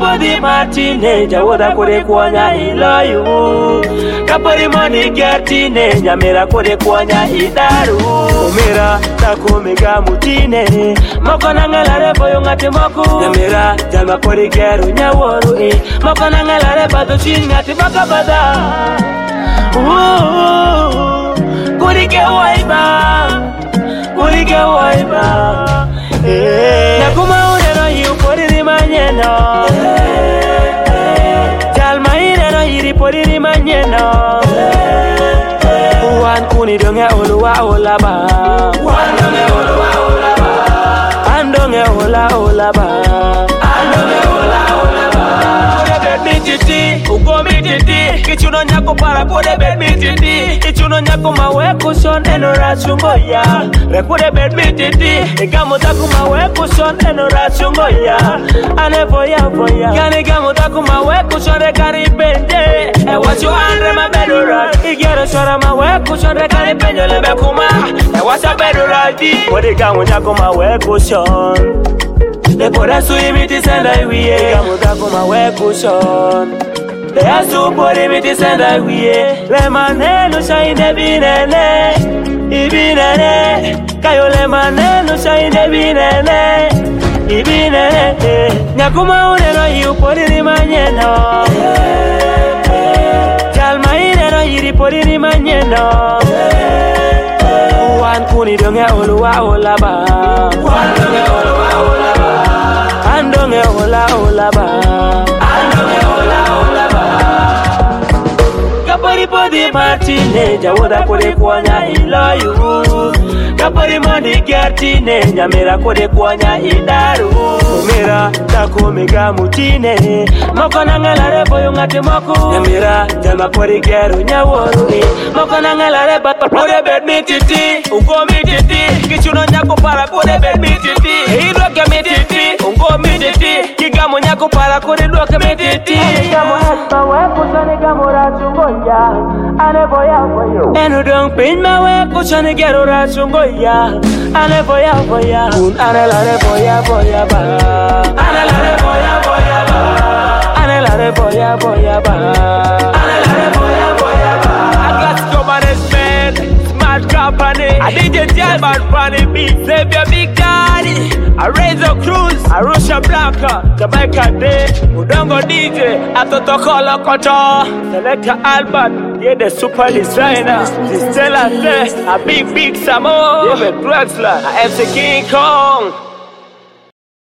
Kapodi Martine, Jawoda Kode Kwanya Iloyu. Kapodi Money Gertine, Nyamera Kode Kwanya Idaru. Umira, Takumiga Mutine, Mokonangalare Boyongate Moku. Nyamera, Jalma Kode Geru Nyaworu, Mokonangalare Badoshin Ngati Makabada. Kurike Waiba, Kurike Waiba. Nakuma unero yu poriri manyeno. Jalma inero yiri poriri manyeno. Wan kuni donge oluwa olaba. Wan donge oluwa olaba. Andonge ola olaba. Andonge ola olaba. Kode bed mi titi, ugo mi titi. Kichuno nyako para kode bed mi titi. Kichuno nyako mawe kushon enora chungo ya. Rekode bed mi titi. Igamo taku mawe kushon enora chungo ya. Ane boya boya. Gani gamo taku mawe kushon rekari bende. E wacho andre ma bedora. Igero shora mawe kushon rekari bende lebe kuma. E wacho bedora di. Kode gamo nyako mawe kushon. Le pora su imiti senda iwiye. Gamo taku mawe kushon. Le asu pori imiti senda iwiye. Le maneno shaine binene. Ibinene. Kayole maneno shaine binene. Ibinene. Nyakuma uneno yu poriri manyeno. Jalma ineno yiri poriri manyeno. Wan kuni donge oluwa olaba. Wan donge oluwa olaba. Andonge ola olaba. Andonge ola olaba. Kapori podi Martine, Jawoda Kode Kwanya Iloyu. Kapori Money Gertine, Nyamera Kode Kwanya Idaru. Umira, Takumiga Mutine, Mokonangalare Boyongate Moku. Nyamera, Jalma Kode Geru Nyaworu. Mokonangalare Bata Kode bed mi titi, Ungo mi titi. Kichuno nyako para Kode bed mi titi. Idoke mi titi, Ungo mi titi. Kigamo nyako para Kode doke mi titi. Kigamo espa weku sani gamora chungoya. Ane boya boyo. Enu dong pin ma weku sani gerura chungoya. Ane boya boya. Un ane lare boya boya ba. Ane lare boya boya ba. Ane lare boya boya ba. Ane lare boya boya ba. I got so management, smart company. I DJ Jalman Funny Beat, Xavier Big Daddy. I Razor Cruz, Arusha Blanca, Jamaica Day, Udongo DJ, Atoto Kolo Koto, Selector Albert, yeah the super designer, Stella Say, a big Samo, yeah the Drexler, MC King Kong.